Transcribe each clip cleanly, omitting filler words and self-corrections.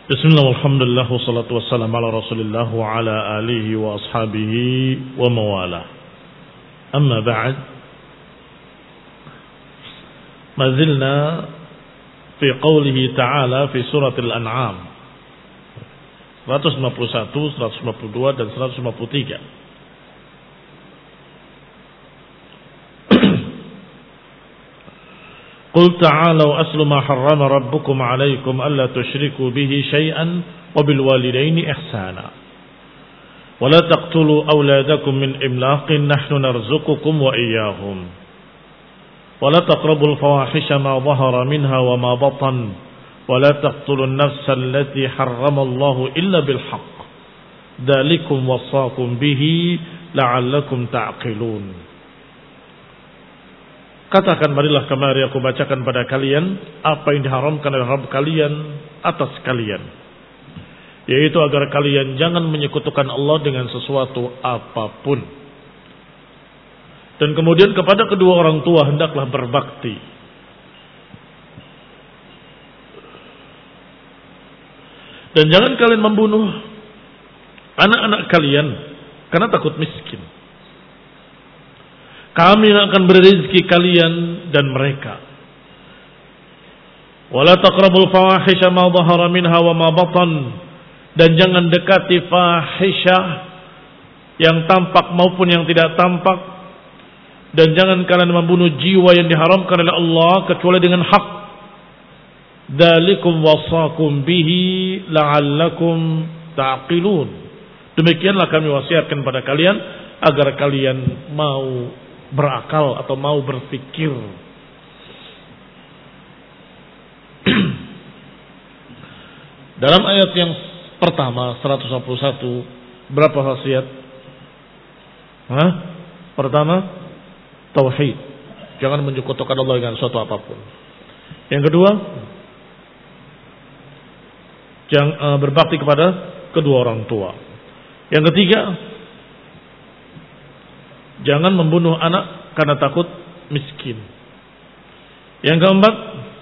Bismillah, alhamdulillah, wassalatu wassalamu ala rasulillah wa ala alihi wa ashabihi wa mawala. Amma ba'd, mazilna fi qawlihi ta'ala fi surat al-an'am 151, 152 dan 153. قل تعالوا أتل ما حرم ربكم عليكم ألا تشركوا به شيئا وبالوالدين إحسانا ولا تقتلوا أولادكم من إملاق نحن نرزقكم وإياهم ولا تقربوا الفواحش ما ظهر منها وما بطن ولا تقتلوا النفس التي حرم الله إلا بالحق ذلكم وصاكم به لعلكم تعقلون. Katakan, marilah kemari aku bacakan pada kalian apa yang diharamkan oleh Rabb kalian atas kalian, yaitu agar kalian jangan menyekutukan Allah dengan sesuatu apapun. Dan kemudian kepada kedua orang tua hendaklah berbakti. Dan jangan kalian membunuh anak-anak kalian karena takut miskin. Kami akan beri rezeki kalian dan mereka. Wala taqrabul fawahisha ma dhahara minha wa ma batan, dan jangan dekati fahisyah yang tampak maupun yang tidak tampak, dan jangan kalian membunuh jiwa yang diharamkan oleh Allah kecuali dengan hak. Dzalikum wasaqum bihi la'allakum ta'qilun. Demikianlah kami wasiatkan pada kalian agar kalian mau berakal atau mau berpikir. Dalam ayat yang pertama 151 berapa wasiat? Pertama, tauhid. Jangan menyekutukan Allah dengan sesuatu apapun. Yang kedua, jangan berbakti kepada kedua orang tua. Yang ketiga, jangan membunuh anak karena takut miskin. Yang keempat,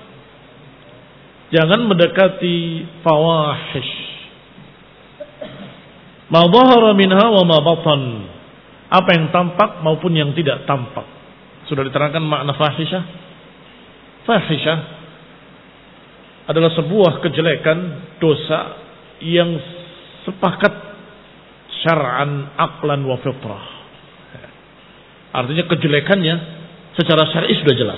jangan mendekati fawahish. Ma dhahara minha wa ma batan. Apa yang tampak maupun yang tidak tampak. Sudah diterangkan makna fahisyah. Fahisyah adalah sebuah kejelekan, dosa yang sepakat syar'an, aqlan wa fitrah. Artinya kejelekannya secara syar'i sudah jelas.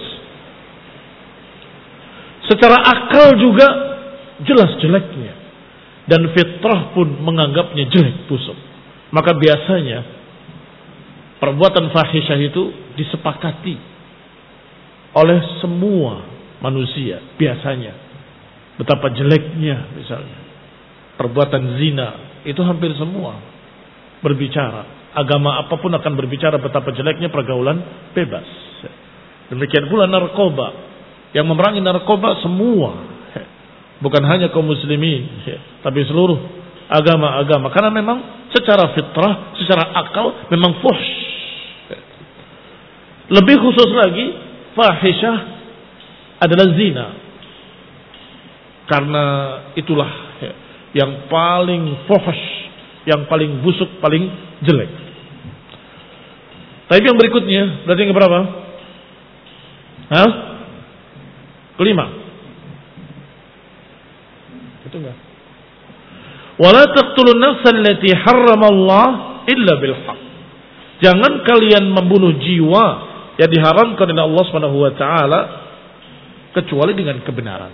Secara akal juga jelas jeleknya. Dan fitrah pun menganggapnya jelek, busuk. Maka biasanya perbuatan fahisyah itu disepakati oleh semua manusia. Biasanya betapa jeleknya, misalnya perbuatan zina, itu hampir semua berbicara. Agama apapun akan berbicara betapa jeleknya pergaulan bebas. Demikian pula narkoba. Yang memerangi narkoba semua, bukan hanya kaum muslimin, tapi seluruh agama-agama. Karena memang secara fitrah, secara akal memang fuhsh. Lebih khusus lagi, fahisyah adalah zina. Karena itulah yang paling fuhsh, yang paling busuk, paling jelek. Tapi yang berikutnya berarti yang keberapa? Kelima. Itu enggak? Wala taqtulun nafsa allati harramallah illa bil haqq. Jangan kalian membunuh jiwa yang diharamkan oleh Allah Subhanahu wa taala kecuali dengan kebenaran.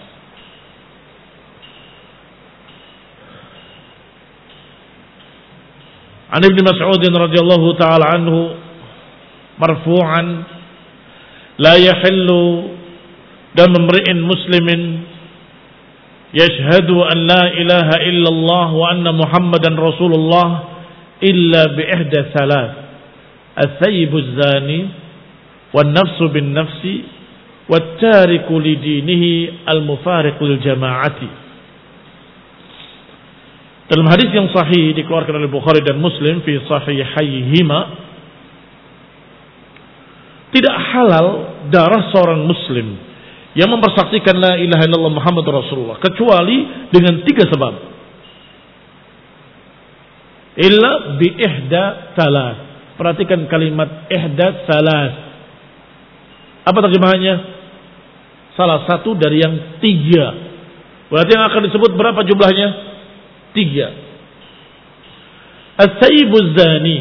An Ibnu Mas'ud radhiyallahu taala anhu marfu'an, la yahillu dam imri'in muslimin yashhadu an la ilaha illallah wa anna muhammadan rasulullah illa bi ihda thalath, al-thayyib az-zani wan nafsu bin nafsi wat tariku li dinihi al-mufariq lil jama'ati. Dalam hadis yang sahih dikeluarkan oleh Bukhari dan Muslim fi sahihaihima, tidak halal darah seorang muslim yang mempersaksikan la ilaha illallah Muhammadur Rasulullah kecuali dengan 3 sebab. Illa bi ihda salas. Perhatikan kalimat ihda salas. Apa terjemahannya? Salah satu dari yang 3. Berarti yang akan disebut berapa jumlahnya? 3. As-sayyibuz zani,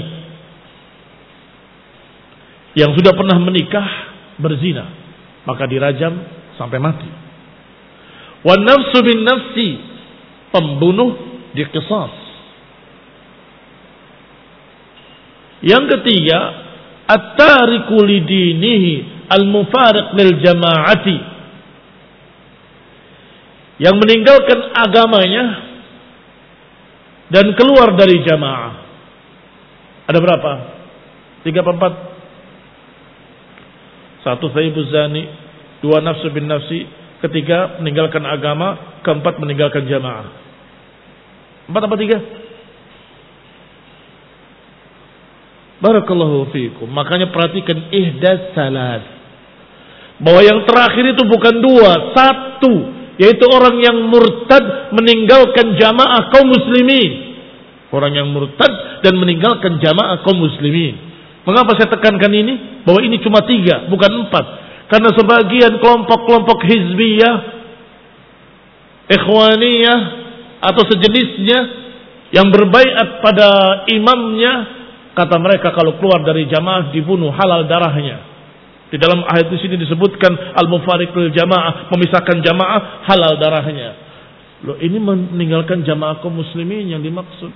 yang sudah pernah menikah berzina, maka dirajam sampai mati. Wan nafsu bin nafsi, pembunuh diqisas. Yang ketiga, at-tariku lidinihi al-mufariq lil jama'ati, yang meninggalkan agamanya dan keluar dari jamaah. Ada berapa? 3 apa 4? 1 sayyibuz zani, 2 nafsu bin nafsi, 3 meninggalkan agama, 4 meninggalkan jamaah. 4 apa 3? Barakallahu fiikum. Makanya perhatikan ihdas salas, bahwa yang terakhir itu bukan 2, 1, yaitu orang yang murtad meninggalkan jamaah kaum muslimin. Orang yang murtad dan meninggalkan jamaah kaum muslimin. Mengapa saya tekankan ini? Bahwa ini cuma 3, bukan 4. Karena sebagian kelompok-kelompok hizbiyah, ikhwaniyah, atau sejenisnya yang berbaiat pada imamnya, kata mereka kalau keluar dari jamaah dibunuh, halal darahnya. Di dalam ayat di sini disebutkan al-mufariqul jamaah, memisahkan jamaah, halal darahnya. Loh, ini meninggalkan jamaah kaum muslimin yang dimaksud.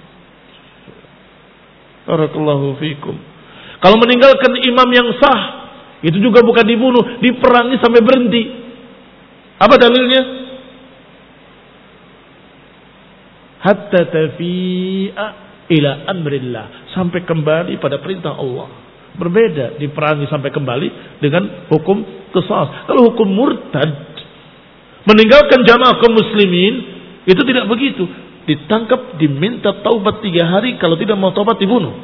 Barakallahu fiikum. Kalau meninggalkan imam yang sah, itu juga bukan dibunuh, diperangi sampai berhenti. Apa dalilnya? Hatta tafi'a ila amrillah, sampai kembali pada perintah Allah. Berbeda diperangi sampai kembali dengan hukum qisas. Kalau hukum murtad, meninggalkan jamaah kaum muslimin, itu tidak begitu. Ditangkap, diminta taubat 3 hari, kalau tidak mau taubat dibunuh.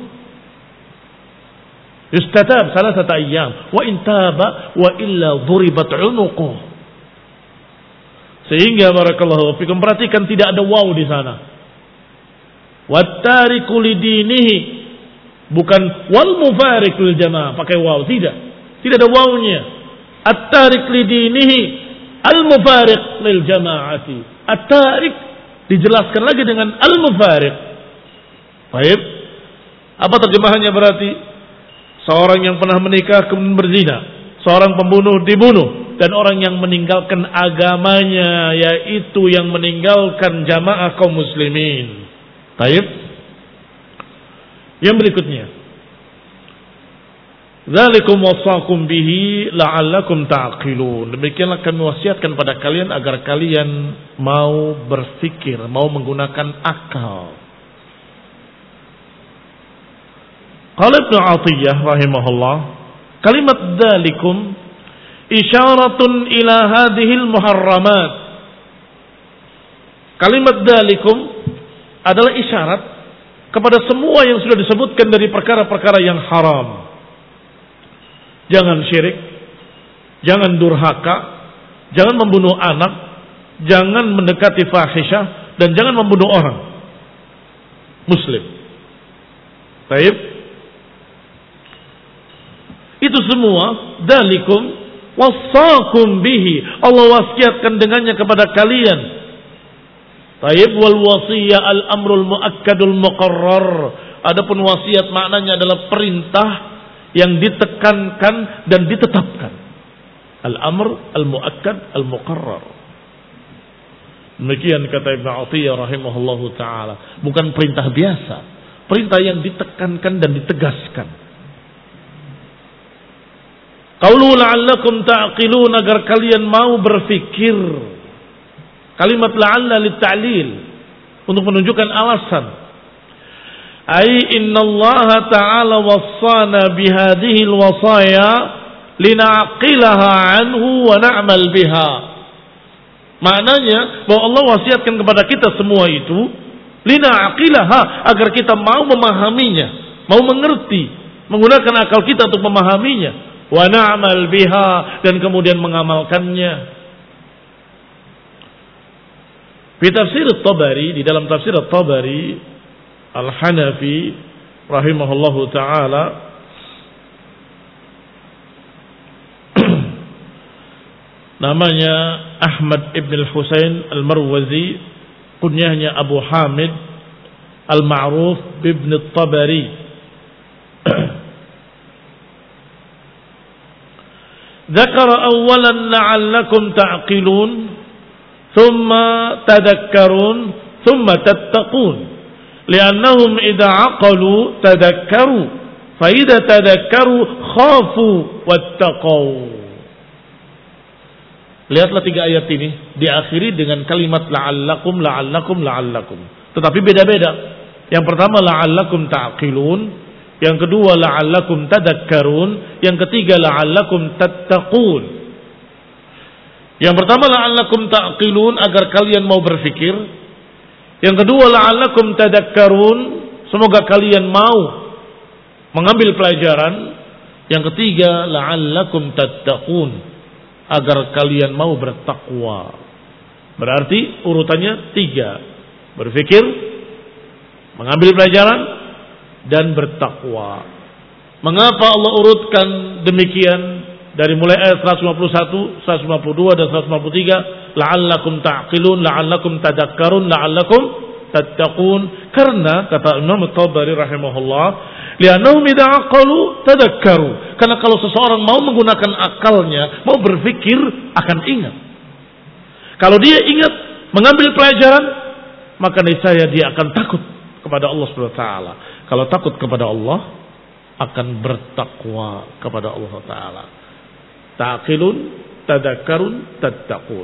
Yustatab salasata ayyam wa in taba wa illa duribat unuquh. Sehingga barakallahu fikum, perhatikan tidak ada waw di sana. Wattariku lidinihi, bukan wal mufariqul jamaah pakai waw, tidak ada wawnya. At-tarik lidinihi al mufariq lil jamaati. At-tarik dijelaskan lagi dengan al mufariq. Baik, apa terjemahannya berarti? Seorang yang pernah menikah kemudian berzina, seorang pembunuh dibunuh, dan orang yang meninggalkan agamanya, yaitu yang meninggalkan jamaah kaum muslimin. Baik. Yang berikutnya, dzalikum wasaqum bihi la'allakum ta'qilun. Demikianlah kami wasiatkan pada kalian agar kalian mau berfikir, mau menggunakan akal. Qala Ibnu Athiyyah rahimahullah, kalimat dzalikum isyaratun ila hadhil muharramat. Kalimat dzalikum adalah isyarat kepada semua yang sudah disebutkan dari perkara-perkara yang haram. Jangan syirik, jangan durhaka, jangan membunuh anak, jangan mendekati fahisyah, dan jangan membunuh orang muslim. Baik. Itu semua dalikum wasaqum bihi, Allah wasiatkan dengannya kepada kalian. Taib wal wasiyah al amrul muakkadul muqarrar. Adapun wasiat maknanya adalah perintah yang ditekankan dan ditetapkan. Al amr al muakkad al muqarrar. Demikian kata Ibnu Athiyyah rahimahullahu taala, bukan perintah biasa, perintah yang ditekankan dan ditegaskan. Qaulu la'allakum ta'qilun, agar kalian mau berfikir. Kalimat la'alla litta'lil, untuk menunjukkan alasan. Ai innallaha ta'ala wassana bihadhihi alwasaya lina'qilaha anhu wa na'mal biha. Maknanya bahwa Allah wasiatkan kepada kita semua itu lina'qilaha, agar kita mau memahaminya, mau mengerti, menggunakan akal kita untuk memahaminya, wa na'mal biha, dan kemudian mengamalkannya. Di tafsir At-Tabari, di dalam tafsir At-Tabari Al-Hanafi rahimahullahu taala, namanya Ahmad ibn al-Husain al-Marwazi, kunyahnya Abu Hamid al-Ma'ruf ibn At-Tabari. Dzakara awwalan la'allakum ta'qilun thumma tadhakkarun thumma tattaqun li'annahum idza 'aqalu tadhakkaru fa idza tadhakkaru khafu wattaqau. Lihatlah 3 ayat ini diakhiri dengan kalimat la'allakum la'allakum la'allakum, tetapi beda-beda. Yang pertama la'allakum ta'qilun, yang kedua la'allakum tadhakkarun, yang ketiga la'allakum tattaqun. Yang pertama la'allakum ta'qilun, agar kalian mau berfikir. Yang kedua la'allakum tadhakkarun, semoga kalian mau mengambil pelajaran. Yang ketiga la'allakum tattaqun, agar kalian mau bertakwa. Berarti urutannya 3: berfikir, mengambil pelajaran, dan bertakwa. Mengapa Allah urutkan demikian dari mulai ayat 151, 152 dan 153, la'allakum ta'qilun, la'allakum tadhakkarun, la'allakum tattaqun? Karena kata Imam At-Tabari rahimahullah, li'annahum idza aqalu tadhakkaru. Karena kalau seseorang mau menggunakan akalnya, mau berpikir, akan ingat. Kalau dia ingat mengambil pelajaran, maka niscaya dia akan takut kepada Allah Subhanahu wa taala. Kalau takut kepada Allah, akan bertakwa kepada Allah taala. Ta'qilun, tadhakkarun, tattaqun.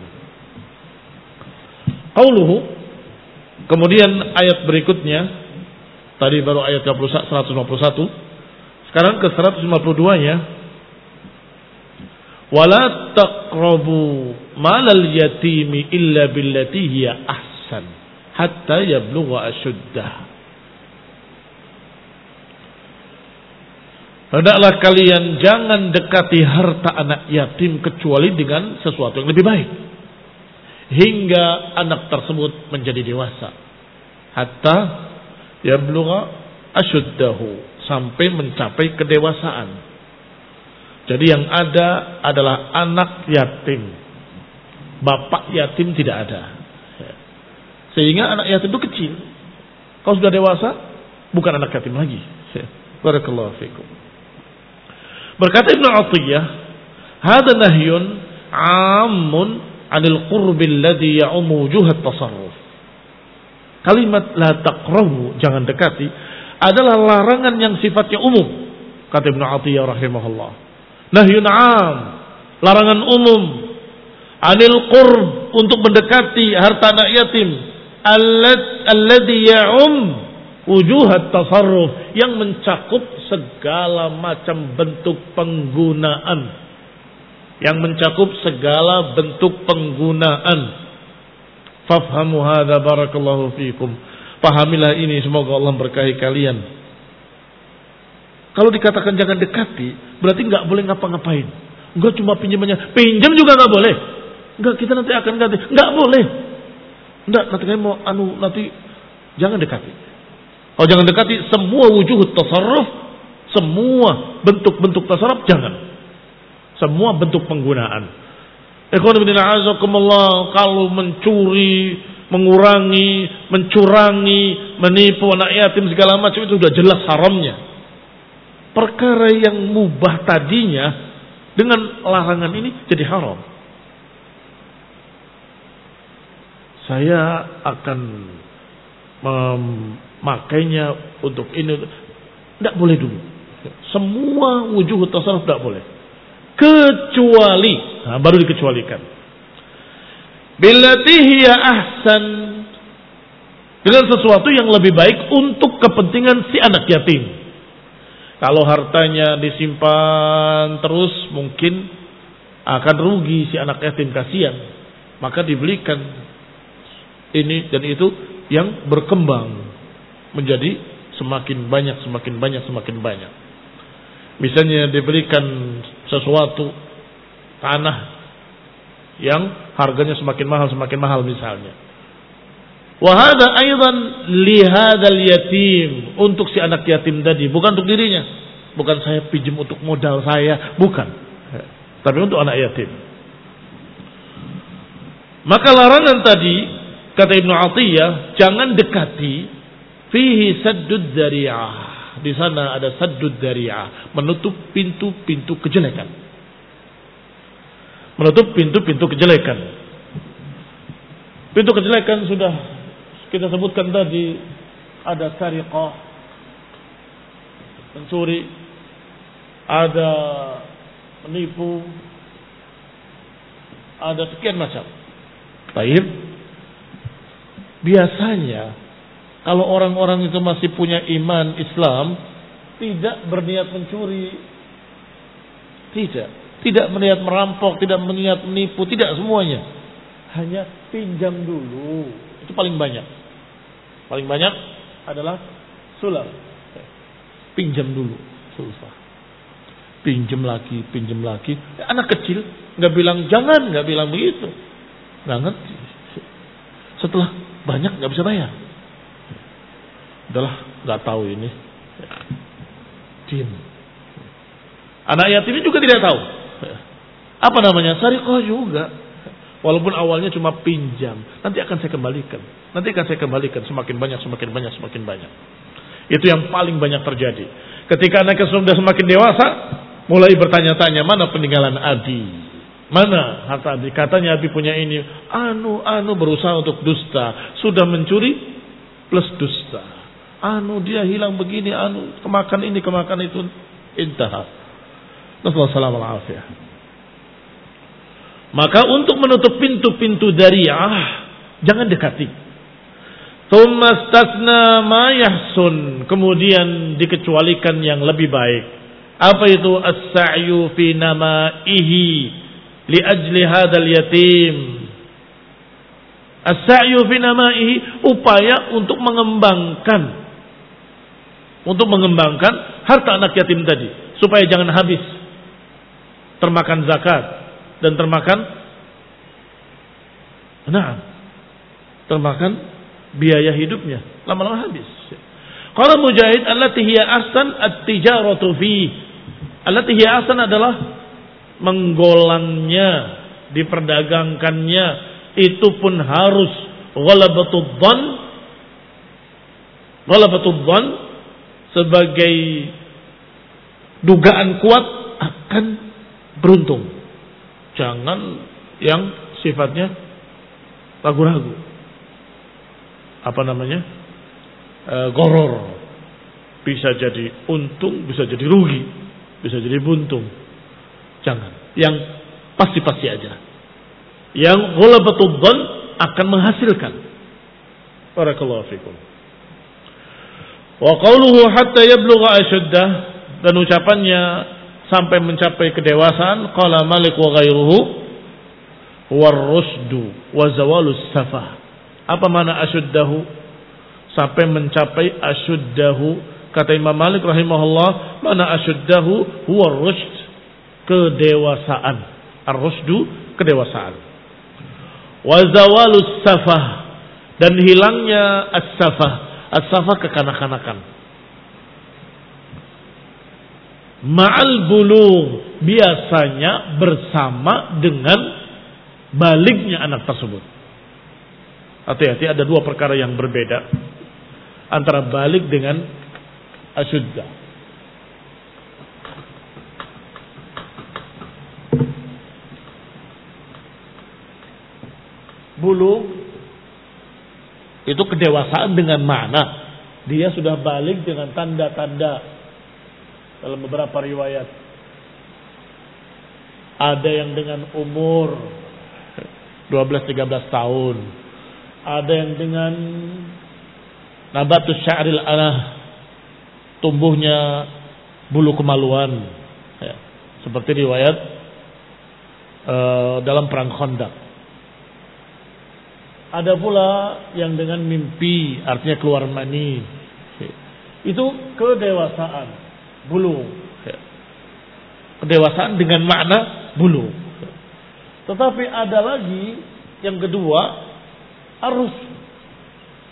Qauluhu, kemudian ayat berikutnya, tadi baru ayat 151, sekarang ke 152-nya. Wala taqrabu malal yatimi illa billati hiya ahsan hatta yablugha ashuddah. Hendaklah kalian jangan dekati harta anak yatim kecuali dengan sesuatu yang lebih baik, hingga anak tersebut menjadi dewasa. Hatta yablugha ashuddahu, sampai mencapai kedewasaan. Jadi yang ada adalah anak yatim, bapak yatim tidak ada. Sehingga anak yatim itu kecil. Kalau sudah dewasa, bukan anak yatim lagi. Barakallahu fikum. Berkata Ibnu Athiyyah, "Hadza nahyun 'ammun 'anil qurbi alladhi ya'ummu wujuhat tasarruf." Kalimat la taqrabu, jangan dekati, adalah larangan yang sifatnya umum. Kata Ibnu Athiyyah rahimahullah, nahyun 'am, larangan umum, 'anil qurb, untuk mendekati harta anak yatim, alladhi ya'um wujuhat tasarruf, yang mencakup segala macam bentuk penggunaan, yang mencakup segala bentuk penggunaan. Fafhamu hadza barakallahu fikum. Pahamilah ini, semoga Allah berkahi kalian. Kalau dikatakan jangan dekati, berarti nggak boleh ngapa-ngapain. Enggak, cuma pinjamannya, pinjam juga nggak boleh. Enggak, kita nanti akan ganti, nggak boleh. Enggak, nanti kamu mau nanti jangan dekati. Kalau jangan dekati semua wujuh tasarruf, semua bentuk-bentuk tasarruf jangan. Semua bentuk penggunaan. Ikhwan fillah a'azakumullah, kalau mencuri, mengurangi, mencurangi, menipu anak yatim segala macam, itu sudah jelas haramnya. Perkara yang mubah tadinya dengan larangan ini jadi haram. Saya akan memakainya untuk ini, tidak boleh dulu. Semua wujuh tasarruf tidak boleh, kecuali, baru dikecualikan, billati hiya ahsan, dengan sesuatu yang lebih baik untuk kepentingan si anak yatim. Kalau hartanya disimpan terus, mungkin akan rugi si anak yatim, kasihan, maka dibelikan ini dan itu yang berkembang menjadi semakin banyak, semakin banyak, semakin banyak. Misalnya diberikan sesuatu, tanah yang harganya semakin mahal misalnya. Wa hadza aidan li hadzal yatim, untuk si anak yatim tadi, bukan untuk dirinya. Bukan saya pinjam untuk modal saya, bukan. Tapi untuk anak yatim. Maka larangan tadi, kata Ibnu Athiyah, jangan dekati, fihi saddud dzari'ah. Di sana ada saddud dzari'ah, menutup pintu-pintu kejelekan. Menutup pintu-pintu kejelekan. Pintu kejelekan sudah kita sebutkan tadi, ada sariqah, mencuri, ada menipu, ada sekian macam. Baik. Biasanya kalau orang-orang itu masih punya iman Islam, tidak berniat mencuri, tidak berniat merampok, tidak berniat menipu, tidak semuanya. Hanya pinjam dulu. Itu paling banyak. Paling banyak adalah sulap. Pinjam dulu, susah. Pinjam lagi. Anak kecil nggak bilang jangan, nggak bilang begitu. Nggak ngerti. Setelah banyak nggak bisa bayar. Udahlah, nggak tahu ini. Diam. Anak yatim juga tidak tahu. Apa namanya? Sariqah juga. Walaupun awalnya cuma pinjam, nanti akan saya kembalikan. Semakin banyak. Itu yang paling banyak terjadi. Ketika anaknya sudah semakin dewasa, mulai bertanya-tanya, mana peninggalan Abi? Mana harta Abi? Katanya Abi punya ini. Anu berusaha untuk dusta. Sudah mencuri plus dusta. Dia hilang begini, kemakan ini, kemakan itu. Intah. Nasallallahu alaihi wasallam. Maka untuk menutup pintu-pintu dzari'ah, jangan dekati. Tsummastasna ma yahsun, kemudian dikecualikan yang lebih baik. Apa itu? As-sa'yu fi namaihi li ajli hadzal yatim. As-sa'yu fi namaihi, upaya untuk mengembangkan harta anak yatim tadi supaya jangan habis termakan zakat dan termakan biaya hidupnya, lama-lama habis. Qala Mujahid, allati hiya ahsan at-tijaratu fi. Allati hiya ahsan adalah menggolangnya, diperdagangkannya, itu pun harus ghalabatud dhann sebagai dugaan kuat akan beruntung. Jangan yang sifatnya ragu-ragu. Goror. Bisa jadi untung, bisa jadi rugi, bisa jadi buntung. Jangan. Yang pasti-pasti aja. Yang ghalabatud dhann akan menghasilkan. Barakallahu fikum. Wa qawluhu hatta yablugha ashuddah, dan ucapannya sampai mencapai kedewasaan, qala Malik wa ghairuhu huwa ar-rusdu wa zawalus safah. Apa makna ashuddahu? Sampai mencapai ashuddahu. Kata Imam Malik rahimahullah, mana ashuddahu huwa ar-rushd, kedewasaan. Ar-rusdu, kedewasaan. Wa zawalus safah, dan hilangnya as-safah. As-safah, kekanak-kanakan. Ma'al bulugh, biasanya bersama dengan balignya anak tersebut. Hati-hati, ada dua perkara yang berbeda antara balig dengan asyuddah. Bulugh itu kedewasaan dengan makna dia sudah balig dengan tanda-tanda. Dalam beberapa riwayat ada yang dengan umur 12-13 tahun, ada yang dengan nabatus sya'ril anah, tumbuhnya bulu kemaluan, ya, seperti riwayat dalam perang Khandaq. Ada pula yang dengan mimpi, artinya keluar mani. Itu kedewasaan. Bulu, kedewasaan dengan makna bulu. Tetapi ada lagi yang kedua, arus.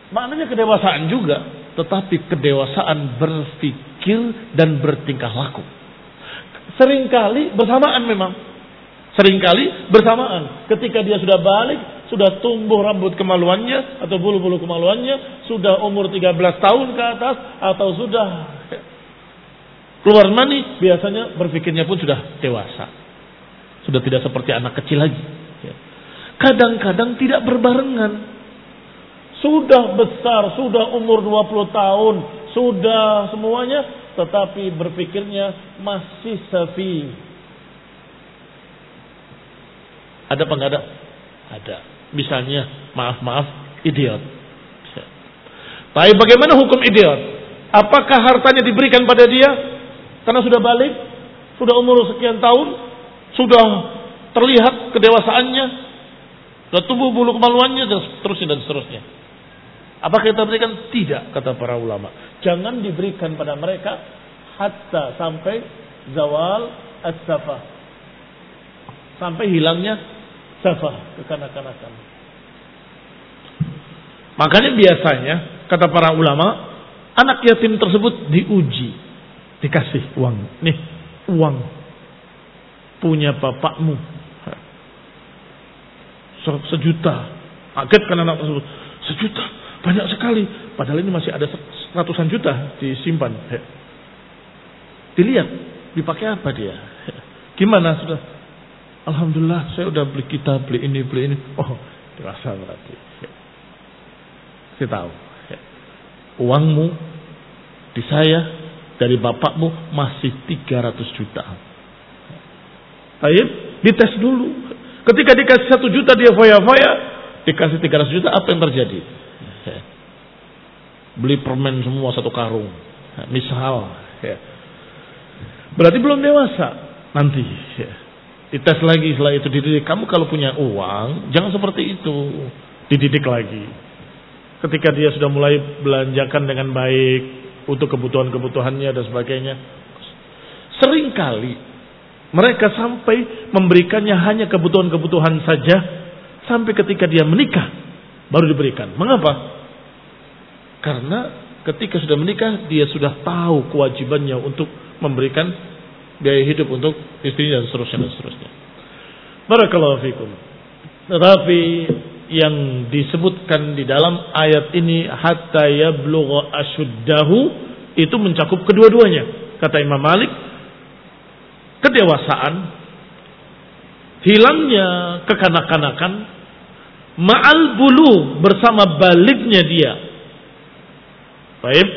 Maknanya kedewasaan juga, tetapi kedewasaan berpikir dan bertingkah laku. Seringkali bersamaan memang. Seringkali bersamaan. Ketika dia sudah balik, sudah tumbuh rambut kemaluannya atau bulu-bulu kemaluannya, sudah umur 13 tahun ke atas atau sudah keluar mani, biasanya berpikirnya pun sudah dewasa. Sudah tidak seperti anak kecil lagi. Kadang-kadang tidak berbarengan. Sudah besar, sudah umur 20 tahun, sudah semuanya, tetapi berpikirnya masih safi. Ada apa enggak ada? Ada. Misalnya, maaf, idiot. Tapi bagaimana hukum idiot? Apakah hartanya diberikan pada dia karena sudah balik, sudah umur sekian tahun, sudah terlihat kedewasaannya, sudah tumbuh bulu kemaluannya, dan seterusnya. Apakah kita berikan? Tidak, kata para ulama. Jangan diberikan pada mereka hatta sampai zawal as-safah, sampai hilangnya safah, kekanak-kanakan. Makanya biasanya kata para ulama, anak yatim tersebut diuji, dikasih uang. Nih, uang punya bapakmu 1 juta. Kaget kan anak tersebut, 1 juta banyak sekali. Padahal ini masih ada ratusan juta disimpan. Dilihat, dipakai apa dia? Gimana sudah? Alhamdulillah, saya udah beli kitab, beli ini. Oh, dewasa berarti. Saya tahu. Uangmu di saya dari bapakmu masih 300 juta. Baik, dites dulu. Ketika dikasih 1 juta dia foya-foya, dikasih 300 juta, apa yang terjadi? Beli permen semua 1 karung. Misal, berarti belum dewasa nanti. Dites lagi, setelah itu dididik. Kamu kalau punya uang, jangan seperti itu. Dididik lagi. Ketika dia sudah mulai belanjakan dengan baik untuk kebutuhan-kebutuhannya dan sebagainya. Seringkali mereka sampai memberikannya hanya kebutuhan-kebutuhan saja, sampai ketika dia menikah baru diberikan. Mengapa? Karena ketika sudah menikah dia sudah tahu kewajibannya untuk memberikan biaya hidup untuk istri dan seterusnya. Barakallahu fikum. Tetapi yang disebutkan di dalam ayat ini hatta yablugha asyuddahu itu mencakup kedua-duanya. Kata Imam Malik, kedewasaan, hilangnya kekanak-kanakan, ma'al bulu bersama baliknya dia. Baik.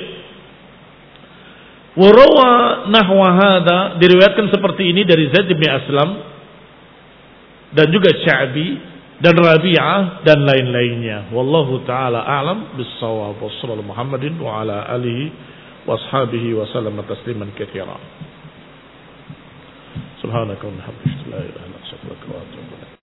Warawa nahwa hadza, diriwayatkan seperti ini dari Zaid bin Aslam dan juga Sya'bi dan Rabi'ah dan lain-lainnya. Wallahu taala a'lam bis-shawab. Wassallallahu Muhammadin wa ala alihi washabihi wa sallama tasliman katsiran. Subhanaka wa bihamdika la ilaha illa anta astaghfiruka wa atubu ilaik.